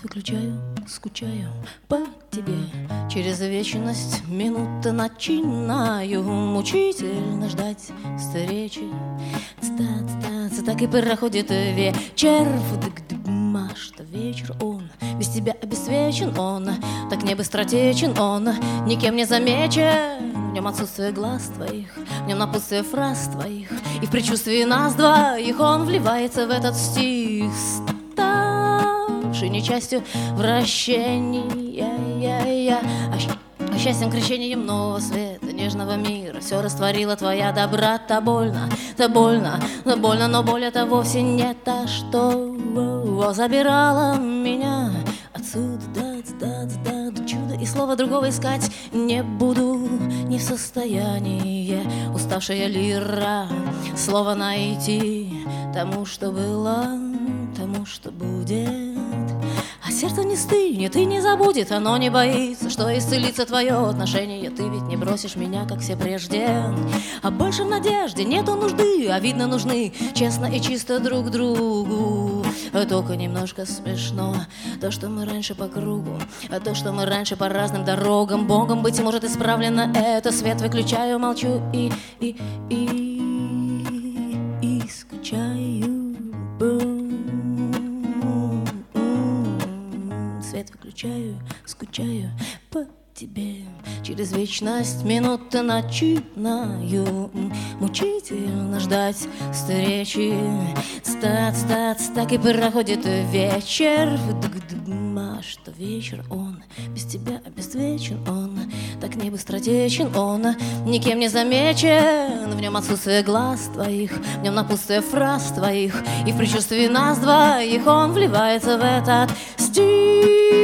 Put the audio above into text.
Свет выключаю, скучаю по тебе. Через вечность минуты начинаю мучительно ждать встречи. Так и проходит вечер, что вечер он без тебя обесвечен, он так не быстротечен, он никем не замечен. В нем отсутствие глаз твоих, в нем напутствие фраз твоих, и в предчувствии нас двоих он вливается в этот стих, ставший не частью вращения, а счастьем, крещением нового света, нежного мира. Все растворила твоя доброта. Больно, но боль это вовсе не та, что забирала меня отсюда, до чуда. И слова другого искать не буду, не в состоянии уставшая лира слово найти тому, что было, тому, что будет. А сердце не стынет и не забудет, оно не боится, что исцелится твое отношение. Ты ведь не бросишь меня, как все прежде. А больше в надежде нету нужды, а видно нужны честно и чисто друг другу. Только немножко смешно то, что мы раньше по кругу, а то, что мы раньше по разным дорогам. Богом, быть может, исправлено это. Свет выключаю, молчу и скучаю. Свет выключаю, скучаю по тебе. Через вечность минуты начинаю мучительно ждать встречи. Так и проходит вечер, что вечер он без тебя обесцвечен, он так не быстротечен, он никем не замечен. В нем отсутствие глаз твоих, в нем напутствие фраз твоих, и в предчувствии нас двоих он вливается в этот стих.